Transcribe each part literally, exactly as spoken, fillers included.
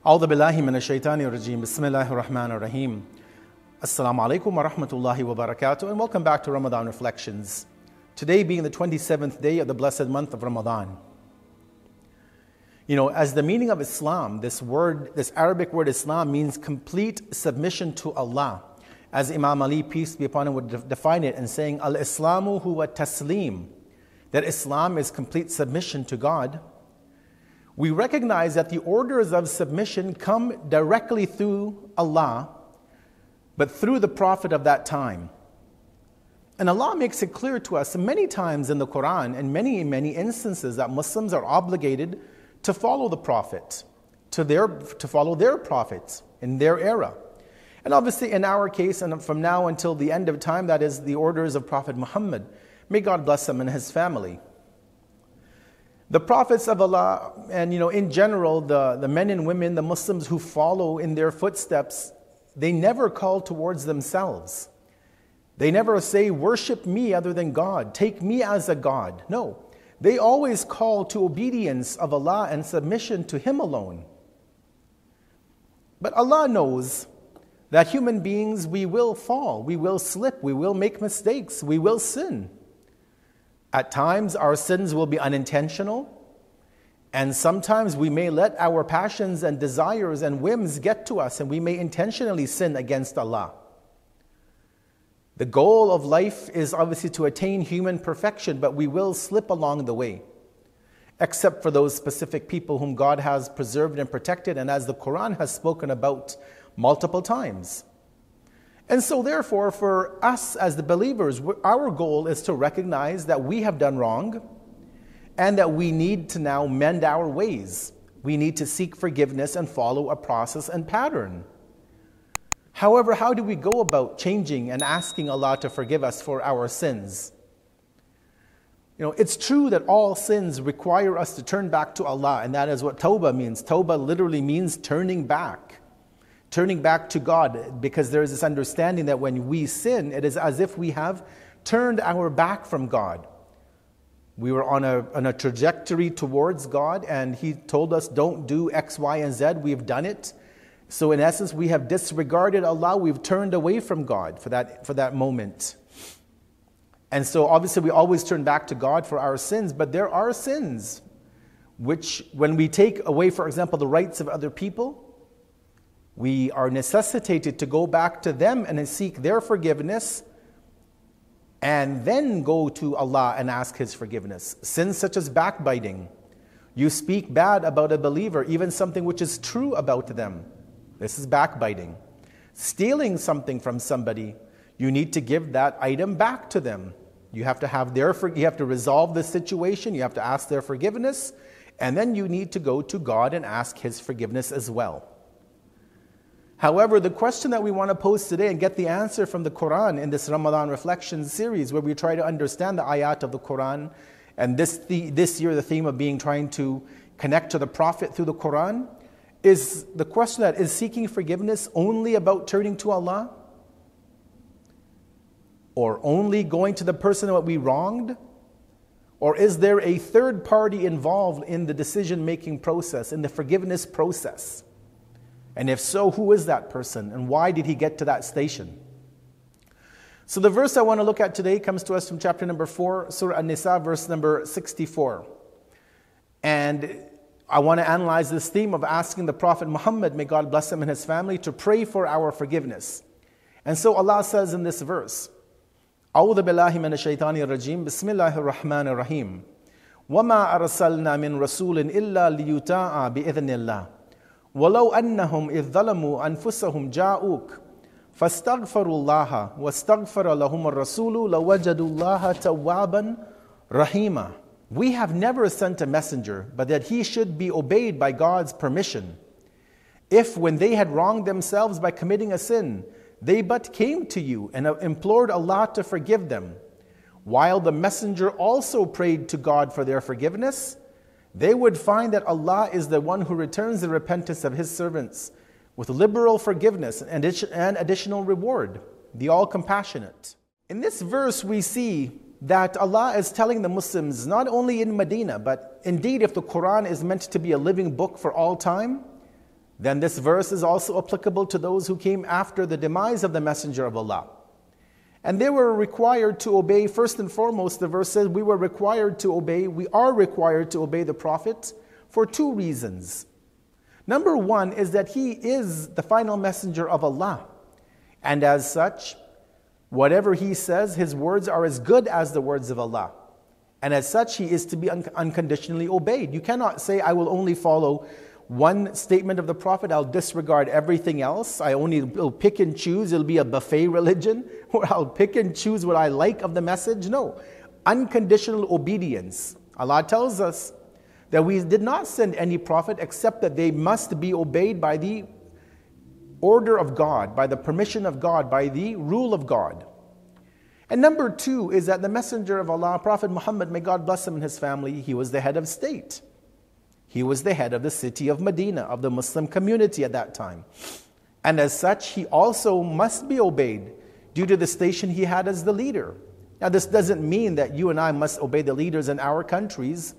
A'udhu billahi minash shaitani rajim. Bismillahir Rahmanir Rahim. Assalamu alaikum wa rahmatullahi wa barakatuh, and welcome back to Ramadan Reflections. Today being the twenty-seventh day of the blessed month of Ramadan. You know, as the meaning of Islam, this word, this Arabic word Islam means complete submission to Allah. As Imam Ali, peace be upon him, would de- define it in saying, Al-Islamu huwa taslim, that Islam is complete submission to God. We recognize that the orders of submission come directly through Allah, but through the Prophet of that time. And Allah makes it clear to us many times in the Quran, and many, many instances, that Muslims are obligated to follow the Prophet, to, their, to follow their prophets in their era. And obviously in our case, and from now until the end of time, that is the orders of Prophet Muhammad. May God bless him and his family. The prophets of Allah, and you know, in general, the, the men and women, the Muslims who follow in their footsteps, they never call towards themselves. They never say, worship me other than God, take me as a God. No, they always call to obedience of Allah and submission to Him alone. But Allah knows that human beings, we will fall, we will slip, we will make mistakes, we will sin. At times, our sins will be unintentional, and sometimes we may let our passions and desires and whims get to us, and we may intentionally sin against Allah. The goal of life is obviously to attain human perfection, but we will slip along the way, except for those specific people whom God has preserved and protected, and as the Quran has spoken about multiple times. And so therefore, for us as the believers, our goal is to recognize that we have done wrong and that we need to now mend our ways. We need to seek forgiveness and follow a process and pattern. However, how do we go about changing and asking Allah to forgive us for our sins? You know, it's true that all sins require us to turn back to Allah, and that is what tawbah means. Tawbah literally means turning back. Turning back to God, because there is this understanding that when we sin, it is as if we have turned our back from God. We were on a, on a trajectory towards God, and He told us, don't do X, Y, and Z. We've done it. So in essence, we have disregarded Allah. We've turned away from God for that, for that moment. And so obviously we always turn back to God for our sins, but there are sins which, when we take away, for example, the rights of other people, we are necessitated to go back to them and seek their forgiveness, and then go to Allah and ask His forgiveness. Sins such as backbiting. You speak bad about a believer, even something which is true about them. This is backbiting. Stealing something from somebody, you need to give that item back to them. You have to have their, you have to resolve the situation, you have to ask their forgiveness, and then you need to go to God and ask His forgiveness as well. However, the question that we want to pose today and get the answer from the Quran in this Ramadan Reflections series, where we try to understand the ayat of the Quran, and this, the, this year the theme of being trying to connect to the Prophet through the Quran, is the question that is seeking forgiveness only about turning to Allah? Or only going to the person that we wronged? Or is there a third party involved in the decision-making process, in the forgiveness process? And if so, who is that person and why did he get to that station? So the verse I want to look at today comes to us from chapter number four, Surah An-Nisa, verse number sixty-four. And I want to analyze this theme of asking the Prophet Muhammad, may God bless him and his family, to pray for our forgiveness. And so Allah says in this verse, A'udhu billahi minash shaitani rajim, Bismillahir Rahmanir Rahim. وَمَا أَرْسَلْنَا مِن رَسُولٍ إِلَّا لِيُطَاعَ بِإِذْنِ اللَّهِ وَلَوْ أَنَّهُمْ إِذْ ظَلَمُوا أَنفُسَهُمْ جَاءُوكَ فَاسْتَغْفَرُوا اللَّهَ وَاسْتَغْفَرَ لَهُمُ الرَّسُولُ لَوَجَدُوا اللَّهَ تَوَّابًا رَحِيمًا. We have never sent a messenger, but that he should be obeyed by God's permission. If when they had wronged themselves by committing a sin, they but came to you and implored Allah to forgive them, while the messenger also prayed to God for their forgiveness, they would find that Allah is the one who returns the repentance of His servants with liberal forgiveness and additional reward, the all-compassionate. In this verse we see that Allah is telling the Muslims, not only in Medina, but indeed if the Quran is meant to be a living book for all time, then this verse is also applicable to those who came after the demise of the Messenger of Allah. And they were required to obey, first and foremost, the verse says, we were required to obey, we are required to obey the Prophet for two reasons. Number one is that he is the final messenger of Allah. And as such, whatever he says, his words are as good as the words of Allah. And as such, he is to be un- unconditionally obeyed. You cannot say, I will only follow one statement of the Prophet, I'll disregard everything else. I only will pick and choose. It'll be a buffet religion, or I'll pick and choose what I like of the message. No, unconditional obedience. Allah tells us that we did not send any prophet except that they must be obeyed by the order of God, by the permission of God, by the rule of God. And number two is that the Messenger of Allah, Prophet Muhammad, may God bless him and his family, he was the head of state. He was the head of the city of Medina, of the Muslim community at that time. And as such, he also must be obeyed due to the station he had as the leader. Now, this doesn't mean that you and I must obey the leaders in our countries.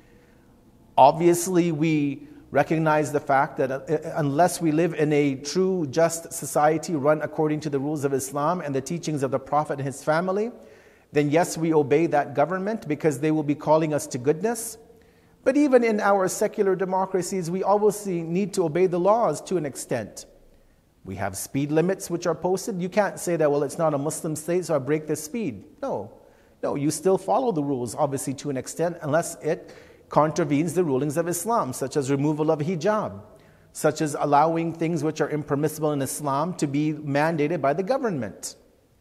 Obviously, we recognize the fact that unless we live in a true, just society run according to the rules of Islam and the teachings of the Prophet and his family, then yes, we obey that government because they will be calling us to goodness. But even in our secular democracies, we obviously need to obey the laws to an extent. We have speed limits which are posted. You can't say that, well, it's not a Muslim state, so I break the speed. No, no, you still follow the rules, obviously, to an extent, unless it contravenes the rulings of Islam, such as removal of hijab, such as allowing things which are impermissible in Islam to be mandated by the government.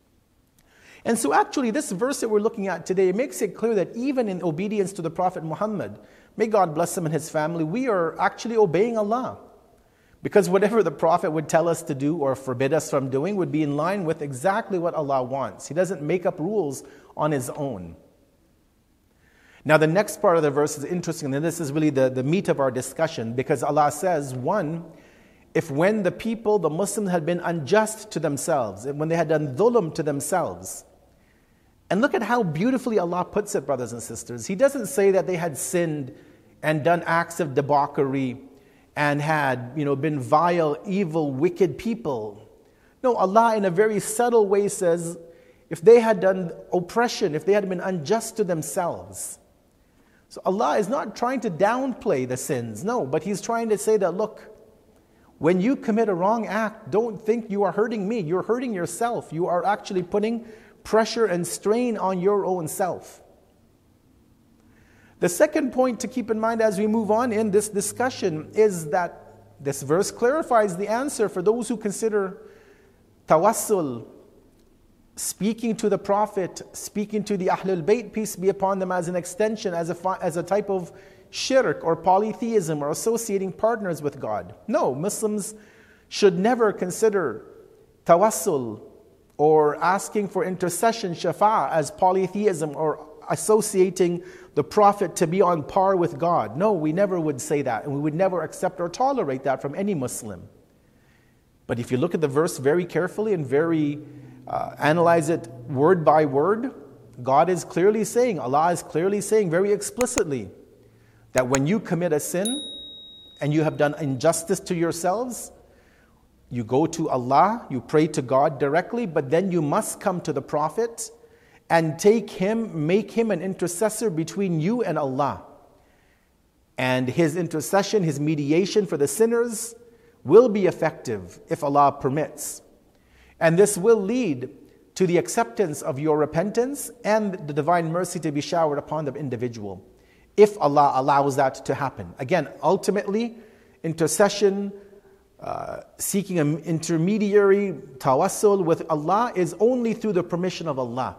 And so actually, this verse that we're looking at today makes it clear that even in obedience to the Prophet Muhammad, may God bless him and his family, we are actually obeying Allah. Because whatever the Prophet would tell us to do or forbid us from doing would be in line with exactly what Allah wants. He doesn't make up rules on his own. Now the next part of the verse is interesting, and this is really the, the meat of our discussion, because Allah says, one, if when the people, the Muslims, had been unjust to themselves, and when they had done dhulm to themselves, and look at how beautifully Allah puts it, brothers and sisters. He doesn't say that they had sinned and done acts of debauchery and had, you know, been vile, evil, wicked people. No, Allah in a very subtle way says, if they had done oppression, if they had been unjust to themselves. So Allah is not trying to downplay the sins, no, but He's trying to say that, look, when you commit a wrong act, don't think you are hurting me, you're hurting yourself. You are actually putting pressure and strain on your own self. The second point to keep in mind as we move on in this discussion is that this verse clarifies the answer for those who consider tawassul, speaking to the Prophet, speaking to the Ahlul Bayt, peace be upon them, as an extension, as a, as a type of shirk or polytheism or associating partners with God. No, Muslims should never consider tawassul or asking for intercession, shafa'ah, as polytheism or associating the Prophet to be on par with God. No, we never would say that, and we would never accept or tolerate that from any Muslim. But if you look at the verse very carefully and very uh, analyze it word by word, God is clearly saying, Allah is clearly saying very explicitly that when you commit a sin and you have done injustice to yourselves, you go to Allah, you pray to God directly, but then you must come to the Prophet and take him, make him an intercessor between you and Allah. And his intercession, his mediation for the sinners will be effective if Allah permits. And this will lead to the acceptance of your repentance and the divine mercy to be showered upon the individual, if Allah allows that to happen. Again, ultimately, intercession, uh, seeking an intermediary, tawassul with Allah is only through the permission of Allah.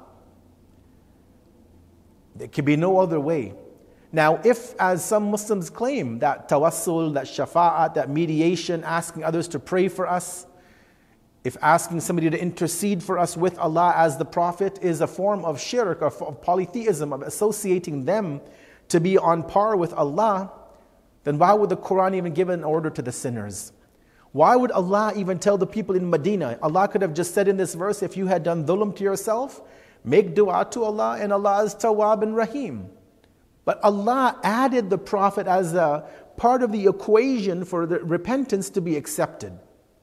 There can be no other way. Now, if, as some Muslims claim, that tawassul, that shafa'at, that mediation, asking others to pray for us, if asking somebody to intercede for us with Allah as the Prophet is a form of shirk, of, of polytheism, of associating them to be on par with Allah, then why would the Quran even give an order to the sinners? Why would Allah even tell the people in Medina? Allah could have just said in this verse, if you had done dhulm to yourself, make dua to Allah, and Allah is Tawwab and Rahim. But Allah added the Prophet as a part of the equation for the repentance to be accepted.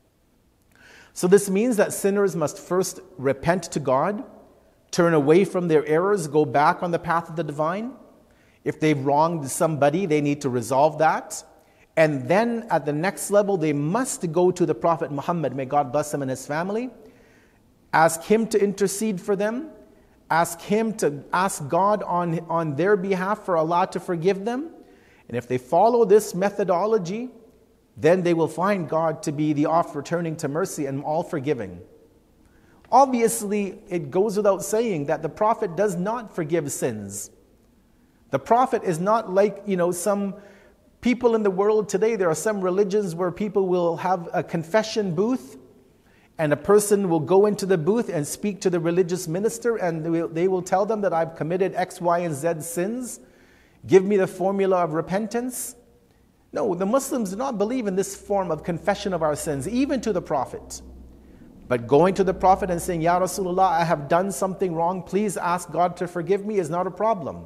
So this means that sinners must first repent to God, turn away from their errors, go back on the path of the divine. If they've wronged somebody, they need to resolve that. And then at the next level, they must go to the Prophet Muhammad, may God bless him and his family, ask him to intercede for them, ask him to ask God on, on their behalf for Allah to forgive them. And if they follow this methodology, then they will find God to be the oft returning to mercy and all forgiving. Obviously, it goes without saying that the Prophet does not forgive sins. The Prophet is not like, you know, some people in the world today. There are some religions where people will have a confession booth, and a person will go into the booth and speak to the religious minister, and they will, they will tell them that I've committed X, Y, and Z sins. Give me the formula of repentance. No, the Muslims do not believe in this form of confession of our sins, even to the Prophet. But going to the Prophet and saying, Ya Rasulullah, I have done something wrong, please ask God to forgive me, is not a problem.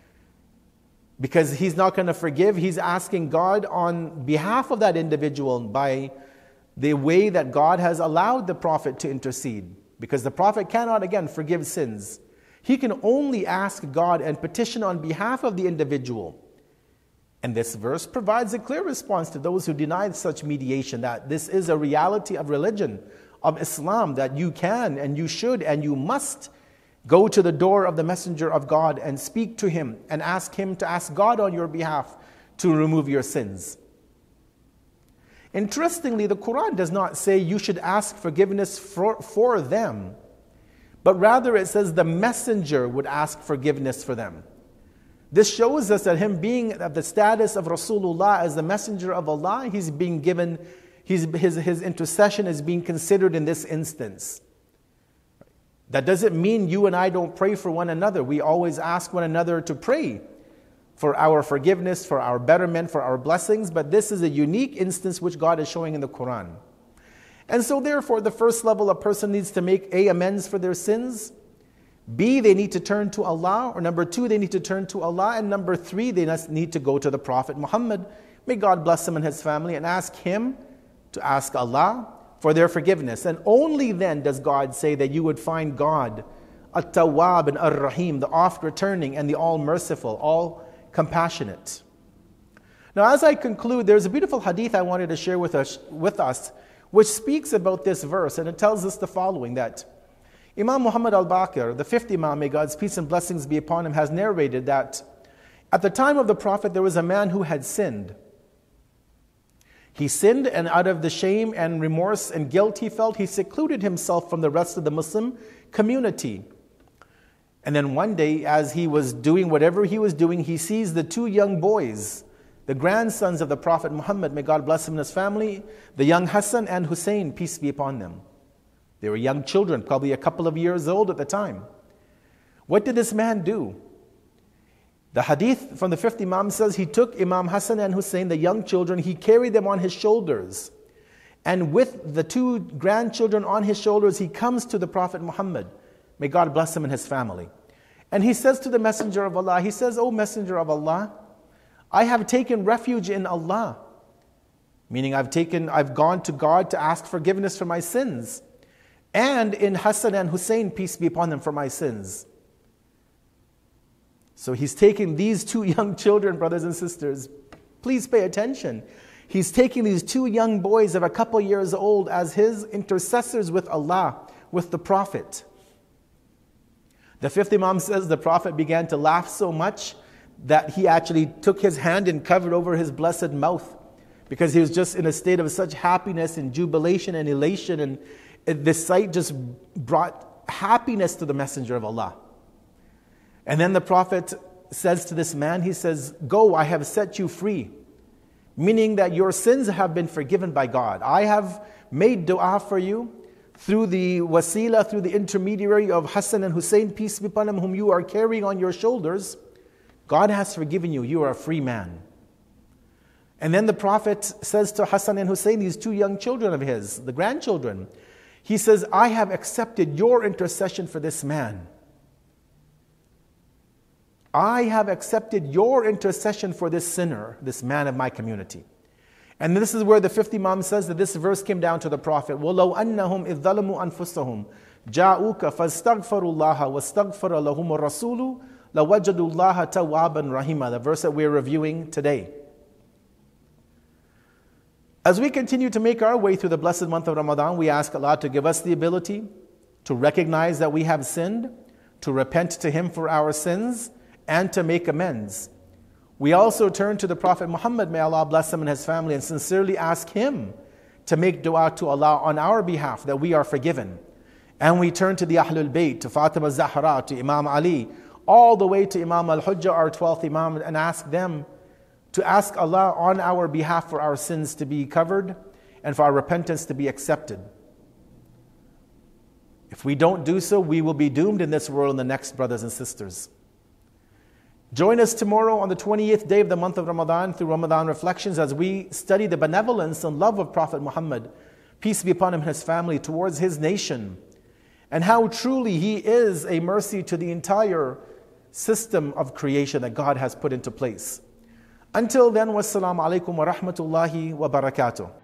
Because he's not going to forgive, he's asking God on behalf of that individual by the way that God has allowed the Prophet to intercede. Because the Prophet cannot, again, forgive sins. He can only ask God and petition on behalf of the individual. And this verse provides a clear response to those who deny such mediation, that this is a reality of religion, of Islam, that you can and you should and you must go to the door of the Messenger of God and speak to him and ask him to ask God on your behalf to remove your sins. Interestingly, the Quran does not say you should ask forgiveness for, for them, but rather it says the messenger would ask forgiveness for them. This shows us that him being of the status of Rasulullah as the messenger of Allah, he's being given, he's, his, his intercession is being considered in this instance. That doesn't mean you and I don't pray for one another. We always ask one another to pray for our forgiveness, for our betterment, for our blessings, but this is a unique instance which God is showing in the Quran. And so therefore, the first level, a person needs to make A, amends for their sins. B, they need to turn to Allah. Or number two, they need to turn to Allah. And number three, they need to go to the Prophet Muhammad, may God bless him and his family, and ask him to ask Allah for their forgiveness. And only then does God say that you would find God, At-Tawwab and Ar-Rahim, the oft-returning and the all-merciful, all-compassionate. Now, as I conclude, there's a beautiful hadith I wanted to share with us, with us, which speaks about this verse, and it tells us the following, that Imam Muhammad al-Baqir, the fifth Imam, may God's peace and blessings be upon him, has narrated that at the time of the Prophet, there was a man who had sinned. He sinned, and out of the shame and remorse and guilt he felt, he secluded himself from the rest of the Muslim community. And then one day, as he was doing whatever he was doing, he sees the two young boys, the grandsons of the Prophet Muhammad, may God bless him and his family, the young Hassan and Hussein, peace be upon them. They were young children, probably a couple of years old at the time. What did this man do? The hadith from the fifth Imam says he took Imam Hassan and Hussein, the young children, he carried them on his shoulders. And with the two grandchildren on his shoulders, he comes to the Prophet Muhammad. May God bless him and his family. And he says to the Messenger of Allah, he says, O Messenger of Allah, I have taken refuge in Allah. Meaning I've taken, I've gone to God to ask forgiveness for my sins. And in Hassan and Hussein, peace be upon them, for my sins. So he's taking these two young children, brothers and sisters. Please pay attention. He's taking these two young boys of a couple years old as his intercessors with Allah, with the Prophet. The fifth Imam says the Prophet began to laugh so much that he actually took his hand and covered over his blessed mouth, because he was just in a state of such happiness and jubilation and elation, and this sight just brought happiness to the Messenger of Allah. And then the Prophet says to this man, he says, go, I have set you free. Meaning that your sins have been forgiven by God. I have made dua for you through the wasila, through the intermediary of Hassan and Hussein, peace be upon them, whom you are carrying on your shoulders. God has forgiven you. You are a free man. And then the Prophet says to Hassan and Hussein, these two young children of his, the grandchildren, he says, I have accepted your intercession for this man. I have accepted your intercession for this sinner, this man of my community. And this is where the fifth Imam says that this verse came down to the Prophet. وَلَوْ أَنَّهُمْ إِذْ ظَلَمُوا أَنفُسَهُمْ جَاءُوكَ فَاسْتَغْفَرُوا اللَّهَ وَاسْتَغْفَرَ لَهُمُ الرَّسُولُ لَوَجَدُوا اللَّهَ تَوَّابًا رَحِيمًا. The verse that we're reviewing today. As we continue to make our way through the blessed month of Ramadan, we ask Allah to give us the ability to recognize that we have sinned, to repent to Him for our sins, and to make amends. We also turn to the Prophet Muhammad, may Allah bless him and his family, and sincerely ask him to make dua to Allah on our behalf that we are forgiven. And we turn to the Ahlul Bayt, to Fatima Zahra, to Imam Ali, all the way to Imam Al-Hujjah, our twelfth Imam, and ask them to ask Allah on our behalf for our sins to be covered and for our repentance to be accepted. If we don't do so, we will be doomed in this world and the next, brothers and sisters. Join us tomorrow on the twentieth day of the month of Ramadan through Ramadan Reflections as we study the benevolence and love of Prophet Muhammad, peace be upon him and his family, towards his nation, and how truly he is a mercy to the entire system of creation that God has put into place. Until then, wassalamu alaikum wa rahmatullahi wa barakatuh.